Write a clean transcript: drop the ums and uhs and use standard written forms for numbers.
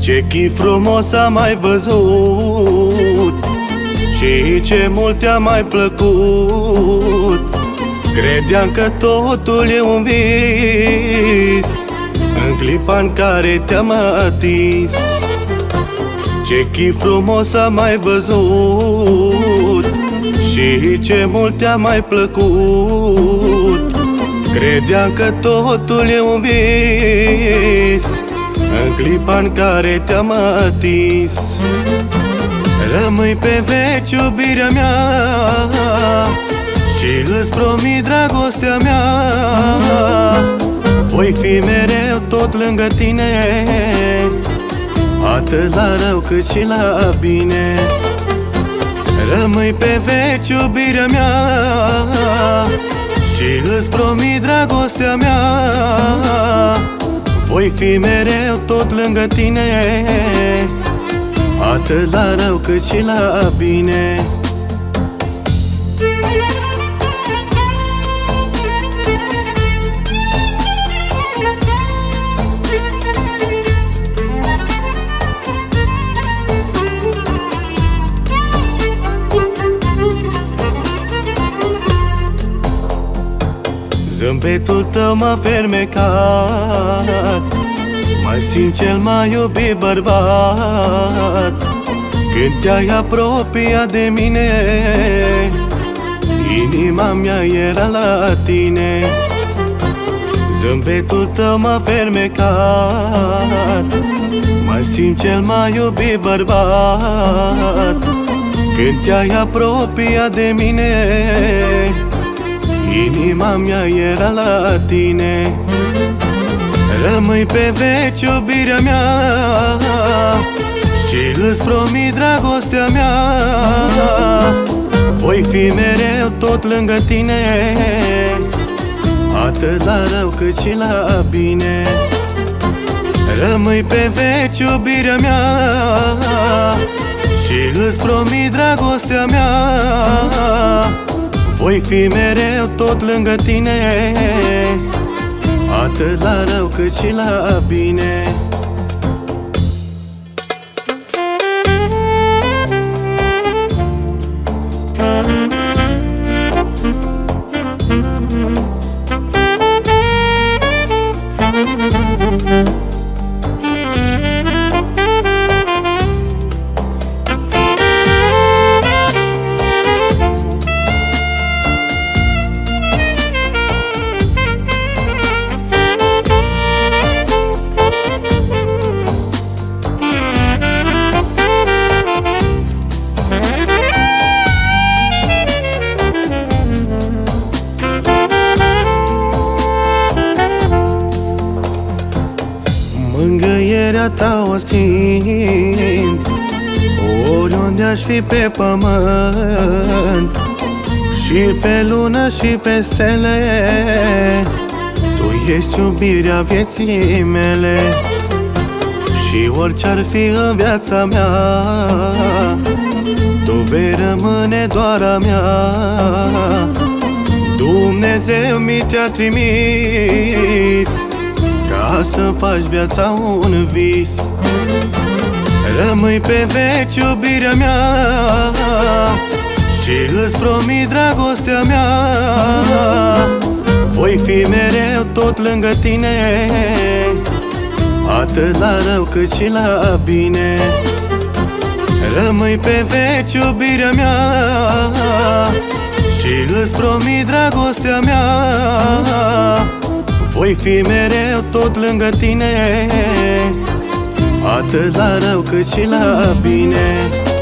Ce chip frumos am mai văzut și ce mult te-a mai plăcut. Credeam că totul e un vis în clipa în care te-am atins. Ce chip frumos am mai văzut și ce mult te-a mai plăcut. Credeam că totul e un vis în clipa în care te-am atins. Rămâi pe veci iubirea mea și îți promit dragostea mea. Voi fi mereu tot lângă tine, atât la rău cât și la bine. Rămâi pe veci iubirea mea și îți promit dragostea mea. Voi fi mereu tot lângă tine, atât la rău cât și la bine. Zâmbetul tău m-a fermecat, mă simt cel mai iubit bărbat. Când te-ai apropiat de mine, inima mea era la tine. Zâmbetul tău m-a fermecat, mă simt cel mai iubit bărbat. Când te-ai apropiat de mine, inima mea era la tine. Rămâi pe veci iubirea mea și îți promit dragostea mea. Voi fi mereu tot lângă tine, atât la rău cât și la bine. Rămâi pe veci iubirea mea și îți promit dragostea mea. Voi fi mereu tot lângă tine, atât la rău cât și la bine. Mângâierea ta o simt oriunde aș fi pe pământ, și pe lună și pe stele. Tu ești iubirea vieții mele și orice-ar fi în viața mea, tu vei rămâne doar a mea. Dumnezeu mi te-a trimis ca să faci viața un vis. Rămâi pe veci iubirea mea și îți promit dragostea mea. Voi fi mereu tot lângă tine, atât la rău cât și la bine. Rămâi pe veci iubirea mea și îți promit dragostea mea. Voi fi mereu tot lângă tine, atât la rău cât și la bine.